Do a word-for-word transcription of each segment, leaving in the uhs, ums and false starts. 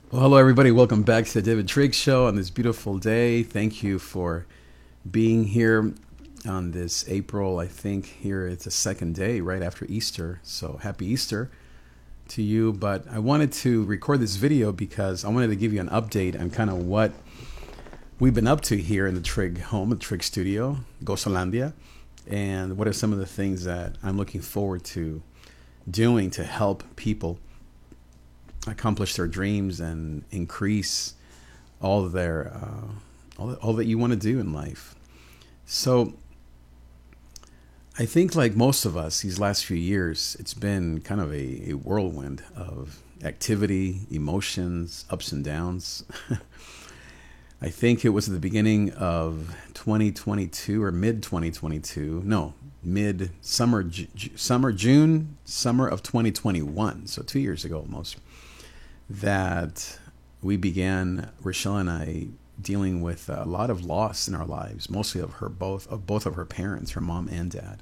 Well, hello, everybody. Welcome back to the David Trigg Show on this beautiful day. Thank you for being here on this April. I think here it's a second day right after Easter. So happy Easter to you. But I wanted to record this video because I wanted to give you an update on kind of what we've been up to here in the Trigg home, the Trigg studio, Gozolandia, and what are some of the things that I'm looking forward to doing to help people accomplish their dreams and increase all of their uh, all, all that you want to do in life. So I think, like most of us these last few years, it's been kind of a, a whirlwind of activity, emotions, ups and downs. I think it was at the beginning of twenty twenty-two or mid twenty twenty-two. No, mid summer, Ju- summer, June, summer of twenty twenty-one. So two years ago almost, that we began, Rochelle and I, dealing with a lot of loss in our lives, mostly of her both of both of her parents, her mom and dad.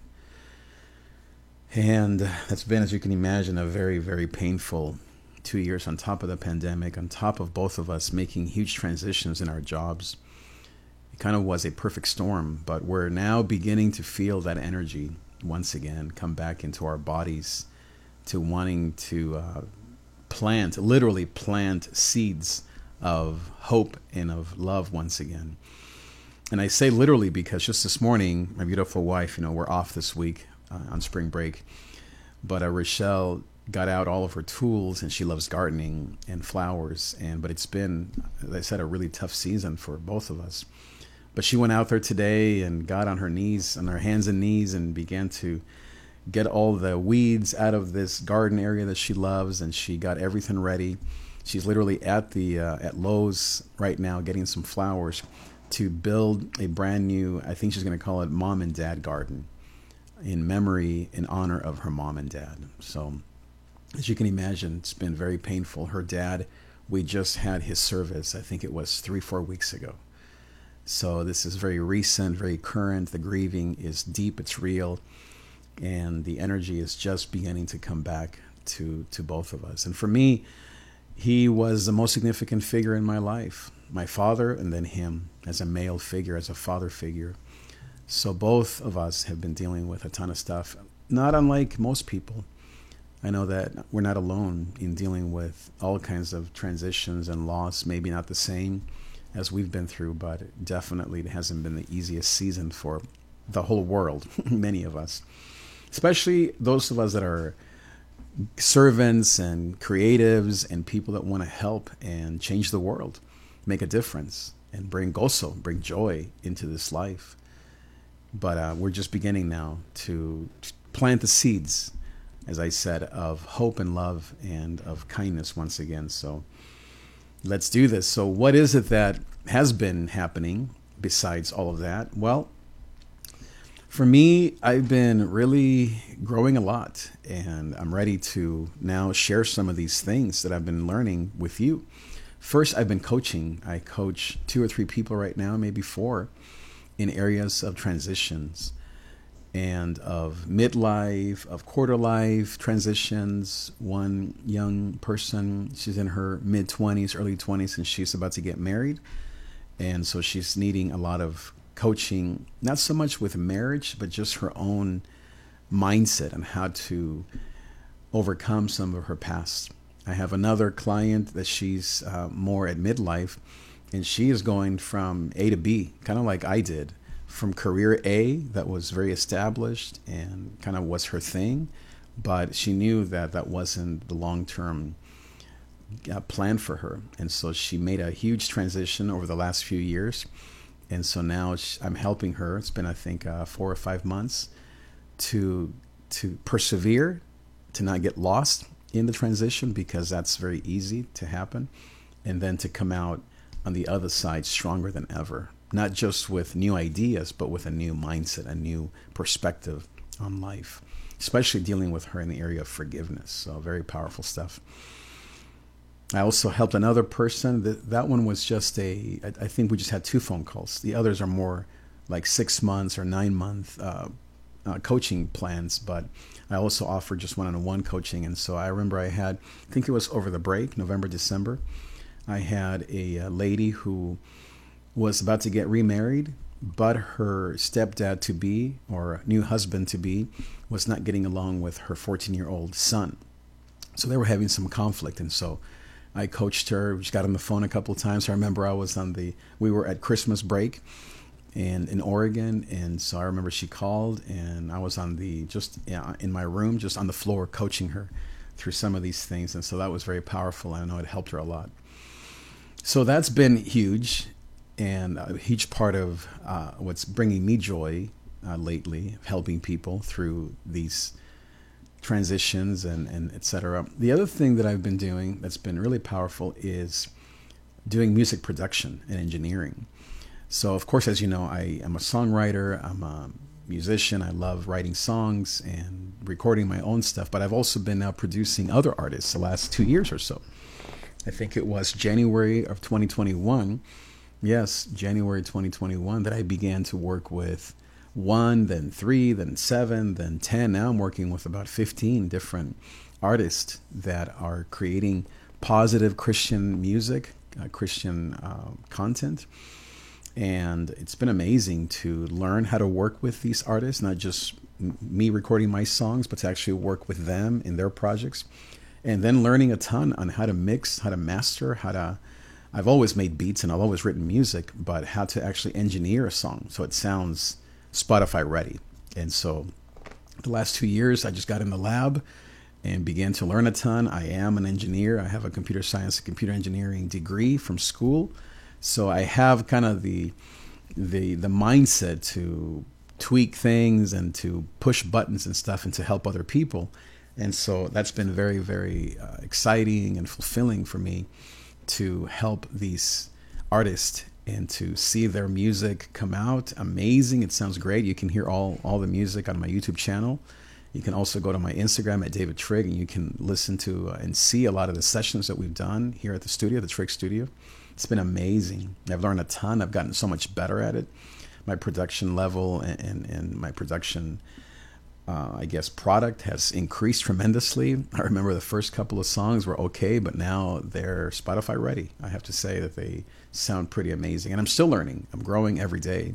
And that's been, as you can imagine, a very, very painful two years on top of the pandemic, on top of both of us making huge transitions in our jobs. It kind of was a perfect storm, but we're now beginning to feel that energy once again come back into our bodies, to wanting to uh, plant, literally plant seeds of hope and of love once again. And I say literally because just this morning, my beautiful wife, you know, we're off this week uh, on spring break, but uh, Rochelle got out all of her tools, and she loves gardening and flowers. And but it's been, as I said, a really tough season for both of us. But she went out there today and got on her knees, on her hands and knees, and began to get all the weeds out of this garden area that she loves, and she got everything ready. She's literally at the uh, at Lowe's right now getting some flowers to build a brand new, I think she's going to call it Mom and Dad Garden, in memory, in honor of her mom and dad. So as you can imagine, it's been very painful. Her dad, we just had his service, I think it was three, four weeks ago. So this is very recent, very current. The grieving is deep, it's real. And the energy is just beginning to come back to, to both of us. And for me, he was the most significant figure in my life. My father, and then him as a male figure, as a father figure. So both of us have been dealing with a ton of stuff, not unlike most people. I know that we're not alone in dealing with all kinds of transitions and loss, maybe not the same as we've been through, but definitely it hasn't been the easiest season for the whole world, many of us. Especially those of us that are servants and creatives and people that want to help and change the world, make a difference, and bring gozo, bring joy into this life. But uh, we're just beginning now to plant the seeds, as I said, of hope and love and of kindness once again. So let's do this. So what is it that has been happening besides all of that? Well, for me, I've been really growing a lot, and I'm ready to now share some of these things that I've been learning with you. First, I've been coaching. I coach two or three people right now, maybe four, in areas of transitions and of midlife, of quarter life transitions. One young person, she's in her mid-twenties, early twenties, and she's about to get married. And so she's needing a lot of coaching, not so much with marriage, but just her own mindset and how to overcome some of her past. I have another client that she's uh, more at midlife, and she is going from A to B, kind of like I did, from career A that was very established and kind of was her thing, but she knew that that wasn't the long-term uh, plan for her. And so she made a huge transition over the last few years. And so now I'm helping her. It's been, I think, uh, four or five months to to persevere, to not get lost in the transition, because that's very easy to happen, and then to come out on the other side stronger than ever, not just with new ideas, but with a new mindset, a new perspective on life, especially dealing with her in the area of forgiveness. So very powerful stuff. I also helped another person. That that one was just a, I, I think we just had two phone calls. The others are more like six months or nine month uh, uh, coaching plans, but I also offer just one-on-one coaching. And so I remember I had, I think it was over the break, November, December, I had a, a lady who was about to get remarried, but her stepdad to be, or new husband to be, was not getting along with her fourteen year old son. So they were having some conflict. And so I coached her. We just got on the phone a couple of times. I remember I was on the, we were at Christmas break and in Oregon. And so I remember she called and I was on the, just yeah, in my room, just on the floor coaching her through some of these things. And so that was very powerful. I know it helped her a lot. So that's been huge and a huge part of uh, what's bringing me joy uh, lately, helping people through these transitions and, and et cetera. The other thing that I've been doing that's been really powerful is doing music production and engineering. So, of course, as you know, I am a songwriter, I'm a musician, I love writing songs and recording my own stuff, but I've also been now producing other artists the last two years or so. I think it was January of twenty twenty-one, yes, January twenty twenty-one, that I began to work with one, then three, then seven, then ten. Now I'm working with about fifteen different artists that are creating positive Christian music, uh, Christian uh, content. And it's been amazing to learn how to work with these artists, not just m- me recording my songs, but to actually work with them in their projects. And then learning a ton on how to mix, how to master, how to, I've always made beats and I've always written music, but how to actually engineer a song so it sounds Spotify ready. And so the last two years, I just got in the lab and began to learn a ton. I am an engineer. I have a computer science and computer engineering degree from school. So I have kind of the, the, the mindset to tweak things and to push buttons and stuff and to help other people. And so that's been very, very uh, exciting and fulfilling for me to help these artists and to see their music come out. Amazing. It sounds great. You can hear all, all the music on my YouTube channel. You can also go to my Instagram at David Trigg and you can listen to uh, and see a lot of the sessions that we've done here at the studio, the Trigg Studio. It's been amazing. I've learned a ton. I've gotten so much better at it. My production level and, and, and my production Uh, I guess product has increased tremendously. I remember the first couple of songs were okay, but now they're Spotify ready. I have to say that they sound pretty amazing. And I'm still learning. I'm growing every day.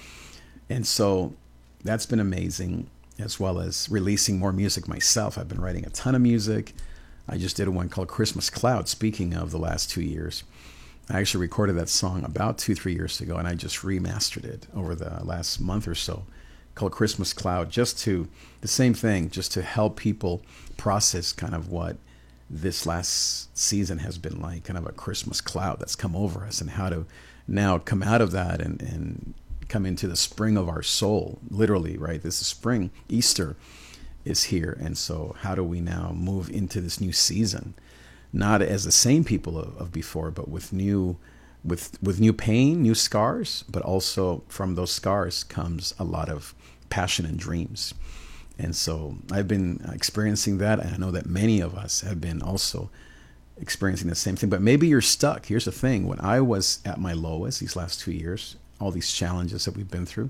And so that's been amazing, as well as releasing more music myself. I've been writing a ton of music. I just did one called Christmas Cloud, speaking of the last two years. I actually recorded that song about two, three years ago, and I just remastered it over the last month or so, called Christmas Cloud, just to, the same thing, just to help people process kind of what this last season has been like, kind of a Christmas cloud that's come over us, and how to now come out of that and, and come into the spring of our soul, literally, right? This is spring, Easter is here. And so how do we now move into this new season, not as the same people of, of before, but with new with with new pain, new scars, but also from those scars comes a lot of passion and dreams. And so I've been experiencing that, and I know that many of us have been also experiencing the same thing. But maybe you're stuck. Here's the thing. When I was at my lowest these last two years, all these challenges that we've been through,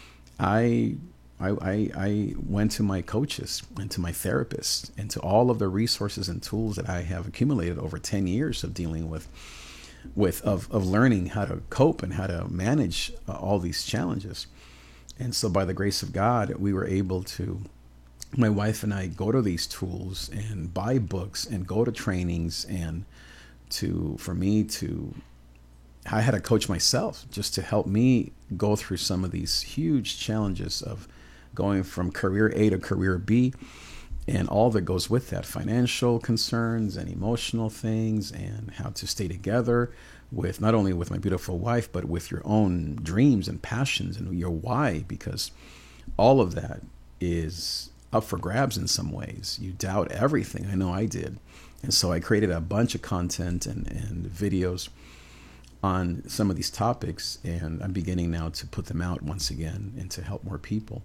I I, I, I went to my coaches and to my therapists and to all of the resources and tools that I have accumulated over ten years of dealing with with of, of learning how to cope and how to manage uh, all these challenges. And so by the grace of God, we were able to, my wife and I, go to these tools and buy books and go to trainings, and to, for me to, I had to coach myself just to help me go through some of these huge challenges of going from career A to career B, and all that goes with that, financial concerns and emotional things, and how to stay together with not only with my beautiful wife, but with your own dreams and passions and your why, because all of that is up for grabs in some ways. You doubt everything. I know I did. And so I created a bunch of content and, and videos on some of these topics, and I'm beginning now to put them out once again and to help more people.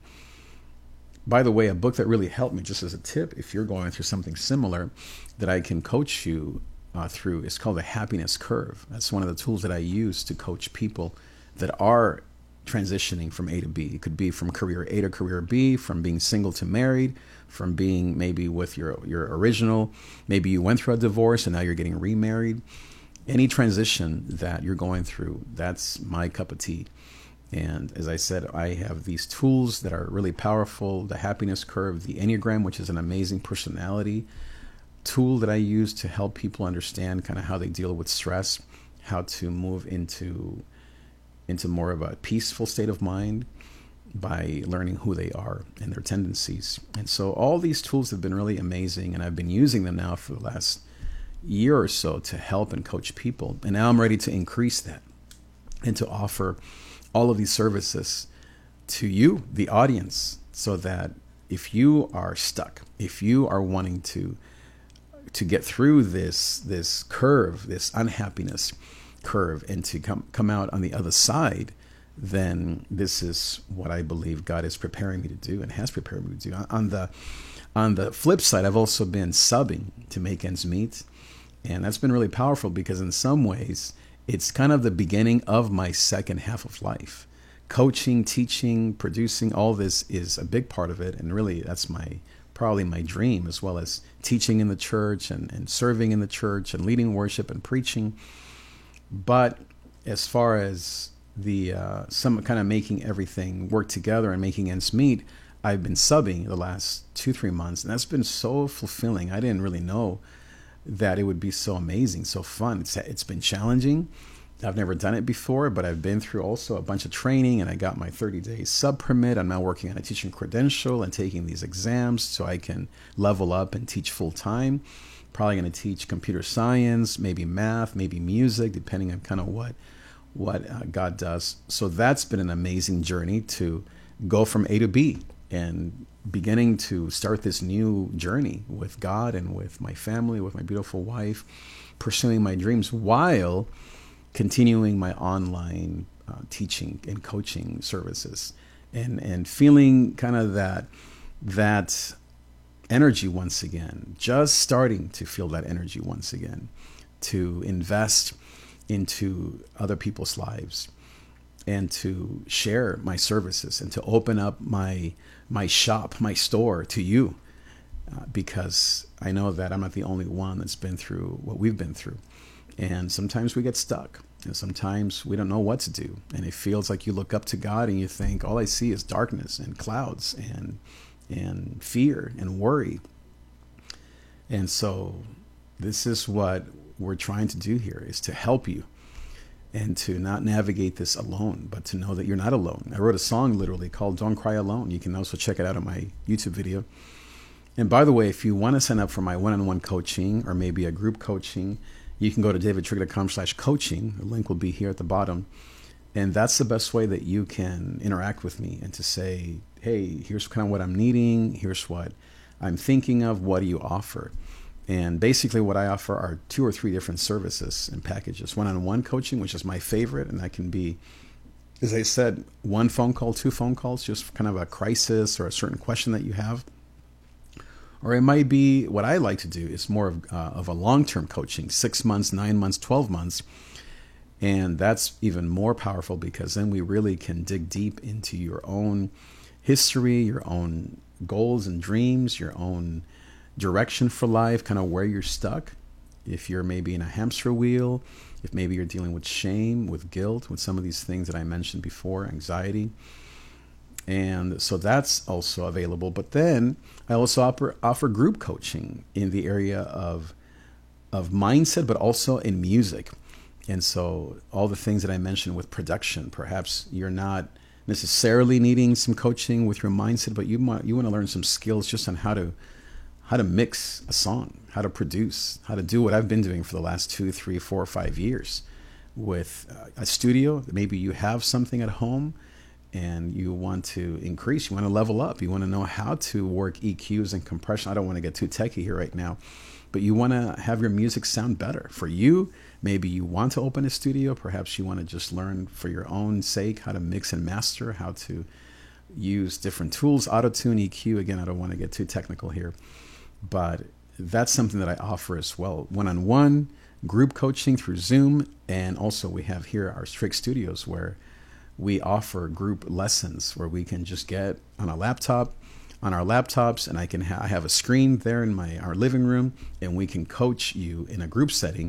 By the way, a book that really helped me, just as a tip, if you're going through something similar that I can coach you uh, through, is called The Happiness Curve. That's one of the tools that I use to coach people that are transitioning from A to B. It could be from career A to career B, from being single to married, from being maybe with your, your original, maybe you went through a divorce and now you're getting remarried. any transition that you're going through, that's my cup of tea. And as I said, I have these tools that are really powerful. The happiness curve, the Enneagram, which is an amazing personality tool that I use to help people understand kind of how they deal with stress, how to move into into more of a peaceful state of mind by learning who they are and their tendencies. And so all these tools have been really amazing, and I've been using them now for the last year or so to help and coach people. And now I'm ready to increase that and to offer all of these services to you, the audience, so that if you are stuck, if you are wanting to to get through this this curve, this unhappiness curve, and to come come out on the other side, then this is what I believe God is preparing me to do and has prepared me to do. On the on the flip side, I've also been subbing to make ends meet, and that's been really powerful because in some ways it's kind of the beginning of my second half of life. Coaching, teaching, producing, all this is a big part of it, and really that's my probably my dream, as well as teaching in the church and, and serving in the church and leading worship and preaching. But as far as the uh, some kind of making everything work together and making ends meet, I've been subbing the last two, three months, and that's been so fulfilling. I didn't really know that it would be so amazing, so fun. It's it's been challenging. I've never done it before, but I've been through also a bunch of training, and I got my thirty-day sub permit. I'm now working on a teaching credential and taking these exams so I can level up and teach full time. Probably going to teach computer science, maybe math, maybe music, depending on kind of what what uh, God does. So that's been an amazing journey to go from A to B and beginning to start this new journey with God and with my family, with my beautiful wife, pursuing my dreams while continuing my online uh, teaching and coaching services, and and feeling kind of that that energy once again, just starting to feel that energy once again, to invest into other people's lives and to share my services and to open up my my shop, my store to you, uh, because I know that I'm not the only one that's been through what we've been through. And sometimes we get stuck, and sometimes we don't know what to do. And it feels like you look up to God and you think, all I see is darkness and clouds and and fear and worry. And so this is what we're trying to do here, is to help you and to not navigate this alone, but to know that you're not alone. I wrote a song literally called Don't Cry Alone. You can also check it out on my YouTube video. And by the way, if you want to sign up for my one-on-one coaching or maybe a group coaching, you can go to davidtrigger.com slash coaching. The link will be here at the bottom. And that's the best way that you can interact with me and to say, hey, here's kind of what I'm needing. Here's what I'm thinking of. What do you offer? And basically what I offer are two or three different services and packages. One-on-one coaching, which is my favorite. And that can be, as I said, one phone call, two phone calls, just kind of a crisis or a certain question that you have. Or it might be, what I like to do is more of, uh, of a long-term coaching, six months, nine months, twelve months. And that's even more powerful because then we really can dig deep into your own history, your own goals and dreams, your own direction for life, kind of where you're stuck. If you're maybe in a hamster wheel, if maybe you're dealing with shame, with guilt, with some of these things that I mentioned before, anxiety. And so that's also available. But then I also offer, offer group coaching in the area of, of mindset, but also in music. And so all the things that I mentioned with production, perhaps you're not necessarily needing some coaching with your mindset, but you want, you want to learn some skills just on how to how to mix a song, how to produce, how to do what I've been doing for the last two, three, four, five years with a studio. Maybe you have something at home and you want to increase, you want to level up, you want to know how to work E Qs and compression. I don't want to get too techie here right now, but you want to have your music sound better. For you, maybe you want to open a studio. Perhaps you want to just learn for your own sake how to mix and master, how to use different tools, auto-tune, E Q. Again, I don't want to get too technical here, but that's something that I offer as well. One-on-one, group coaching through Zoom, and also we have here our Strix Studios where we offer group lessons where we can just get on a laptop, on our laptops, and I can ha- I have a screen there in my our living room, and we can coach you in a group setting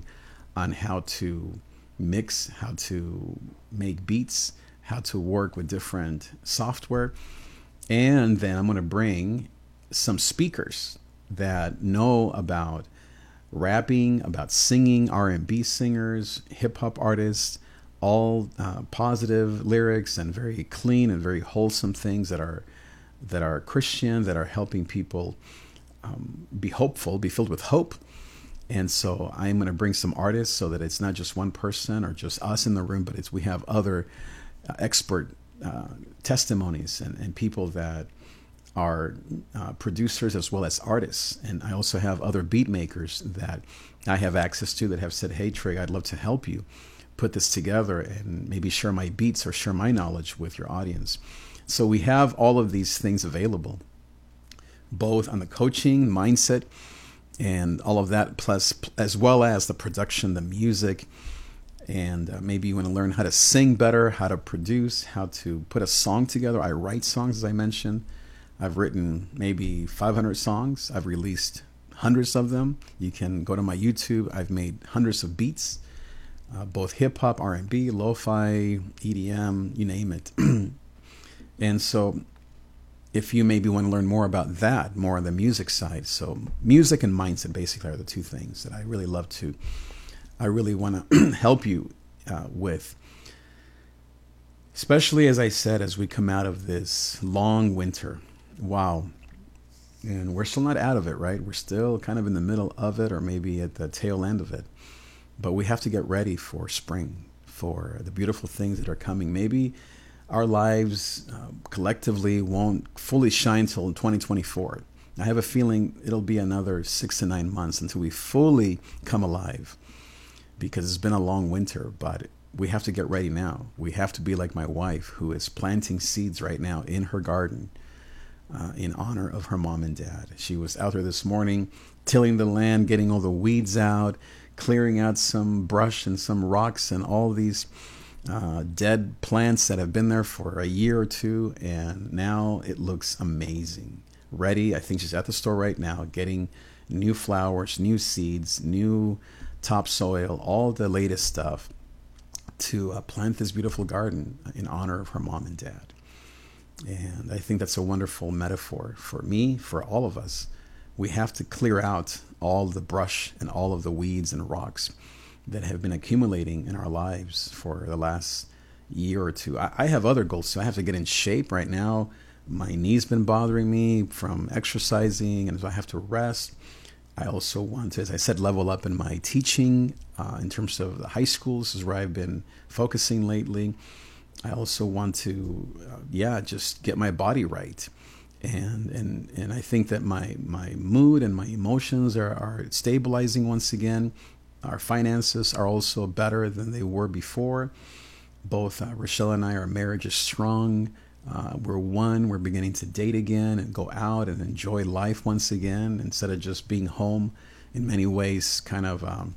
on how to mix, how to make beats, how to work with different software. And then I'm going to bring some speakers that know about rapping, about singing, R and B singers, hip hop artists, all uh, positive lyrics and very clean and very wholesome things that are that are Christian, that are helping people um, be hopeful, be filled with hope. And so I'm going to bring some artists so that it's not just one person or just us in the room, but it's we have other uh, expert uh, testimonies and, and people that are uh, producers as well as artists. And I also have other beat makers that I have access to that have said, hey, Trig, I'd love to help you put this together and maybe share my beats or share my knowledge with your audience. So we have all of these things available, both on the coaching, mindset, and all of that, plus as well as the production, the music. And uh, maybe you want to learn how to sing better, how to produce, how to put a song together. I write songs, as I mentioned. I've written maybe five hundred songs. I've released hundreds of them. You can go to my YouTube. I've made hundreds of beats, uh, both hip hop, R and B, lo-fi, E D M, you name it. And so if you maybe want to learn more about that, more on the music side. So music and mindset basically are the two things that I really love to, I really want to help you uh, with. Especially, as I said, as we come out of this long winter. Wow. And we're still not out of it, right? We're still kind of in the middle of it or maybe at the tail end of it. But we have to get ready for spring, for the beautiful things that are coming. Maybe our lives uh, collectively won't fully shine till twenty twenty-four. I have a feeling it'll be another six to nine months until we fully come alive, because it's been a long winter, but we have to get ready now. We have to be like my wife, who is planting seeds right now in her garden uh, in honor of her mom and dad. She was out there this morning tilling the land, getting all the weeds out, clearing out some brush and some rocks and all these uh, dead plants that have been there for a year or two. And now it looks amazing. Ready. I think she's at the store right now getting new flowers, new seeds, new topsoil, all the latest stuff to uh, plant this beautiful garden in honor of her mom and dad. And I think that's a wonderful metaphor for me, for all of us. We have to clear out all the brush and all of the weeds and rocks that have been accumulating in our lives for the last year or two. I, I have other goals, so I have to get in shape right now. My knee's been bothering me from exercising, and so I have to rest. I also want to, as I said, level up in my teaching uh, in terms of the high school. This is where I've been focusing lately. I also want to, uh, yeah, just get my body right. And and and I think that my my mood and my emotions are, are stabilizing once again. Our finances are also better than they were before. Both uh, Rochelle and I, our marriage is strong. Uh, we're one. We're beginning to date again and go out and enjoy life once again, instead of just being home in many ways, kind of, um,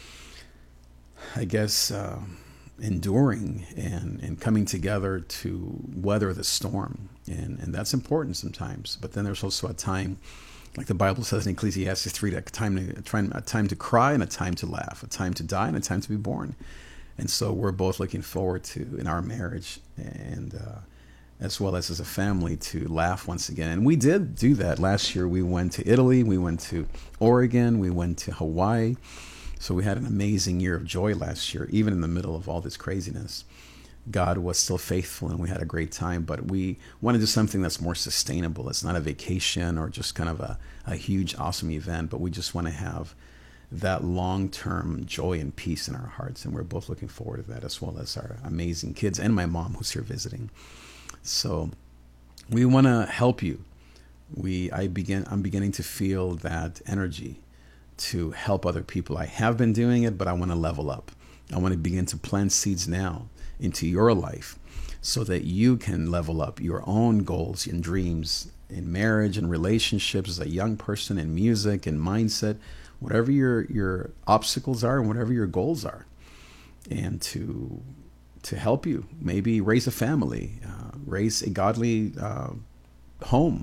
I guess, uh, enduring and, and coming together to weather the storm. And, and that's important sometimes. But then there's also a time, like the Bible says in Ecclesiastes three, a time to, a time to cry and a time to laugh, a time to die and a time to be born. And so we're both looking forward to, in our marriage, and uh, as well as as a family, to laugh once again. And we did do that. Last year we went to Italy, we went to Oregon, we went to Hawaii. So we had an amazing year of joy last year, even in the middle of all this craziness. God was still faithful and we had a great time, but we want to do something that's more sustainable. It's not a vacation or just kind of a, a huge, awesome event, but we just want to have that long-term joy and peace in our hearts. And we're both looking forward to that, as well as our amazing kids and my mom, who's here visiting. So we want to help you. We, I begin, I'm beginning to feel that energy to help other people. I have been doing it, but I want to level up. I want to begin to plant seeds now into your life so that you can level up your own goals and dreams in marriage and relationships, as a young person, in music and mindset, whatever your, your obstacles are and whatever your goals are, and to to help you maybe raise a family, uh, raise a godly uh, home,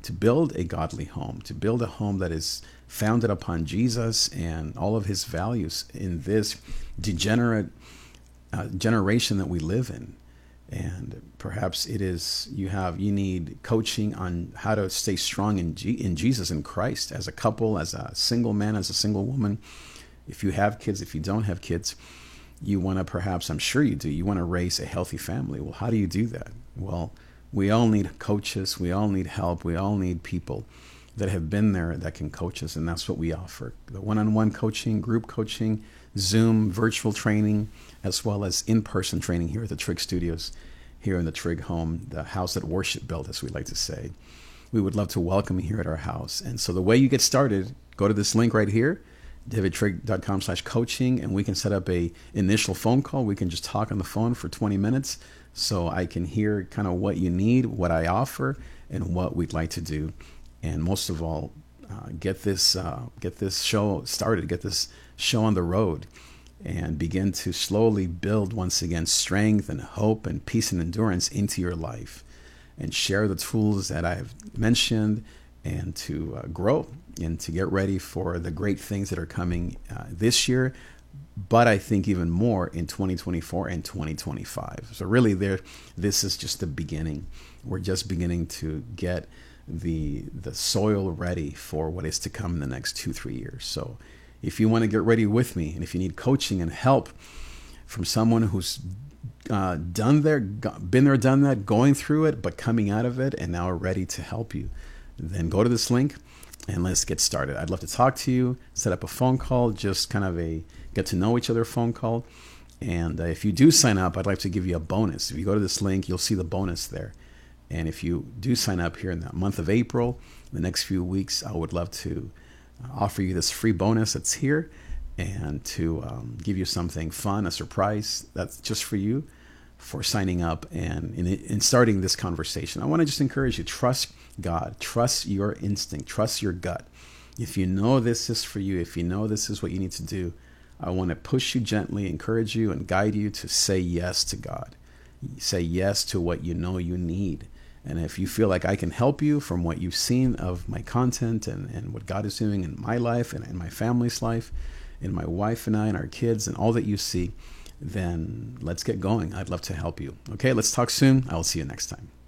to build a godly home, to build a home that is founded upon Jesus and all of his values in this degenerate uh, generation that we live in. And perhaps it is you have you need coaching on how to stay strong in G, in Jesus and Christ as a couple, as a single man, as a single woman. If you have kids, if you don't have kids, you want to perhaps, I'm sure you do, you want to raise a healthy family. Well, how do you do that? Well, we all need coaches. We all need help. We all need people that have been there that can coach us. And that's what we offer. The one-on-one coaching, group coaching, Zoom, virtual training, as well as in-person training here at the Trig Studios, here in the Trig home, the house that worship built, as we like to say. We would love to welcome you here at our house. And so the way you get started, go to this link right here, davidtrig.com slash coaching, and we can set up a initial phone call. We can just talk on the phone for twenty minutes so I can hear kind of what you need, what I offer, and what we'd like to do. And most of all, uh, get this uh, get this show started, get this show on the road, and begin to slowly build once again strength and hope and peace and endurance into your life, and share the tools that I've mentioned, and to uh, grow and to get ready for the great things that are coming uh, this year, but I think even more in twenty twenty-four and twenty twenty-five. So really there, this is just the beginning. We're just beginning to get the the soil ready for what is to come in the next two, three years. So if you want to get ready with me, and if you need coaching and help from someone who's uh, done there, been there, done that, going through it, but coming out of it and now ready to help you, then go to this link and let's get started. I'd love to talk to you, set up a phone call, just kind of a get to know each other phone call. And uh, if you do sign up, I'd like to give you a bonus. If you go to this link, you'll see the bonus there. And if you do sign up here in the month of April, the next few weeks, I would love to uh, offer you this free bonus that's here, and to um, give you something fun, a surprise that's just for you for signing up and in, in starting this conversation. I want to just encourage you, trust God, trust your instinct, trust your gut. If you know this is for you, if you know this is what you need to do, I want to push you gently, encourage you, and guide you to say yes to God. Say yes to what you know you need. And if you feel like I can help you from what you've seen of my content and, and what God is doing in my life and in my family's life, in my wife and I and our kids and all that you see, then let's get going. I'd love to help you. Okay, let's talk soon. I will see you next time.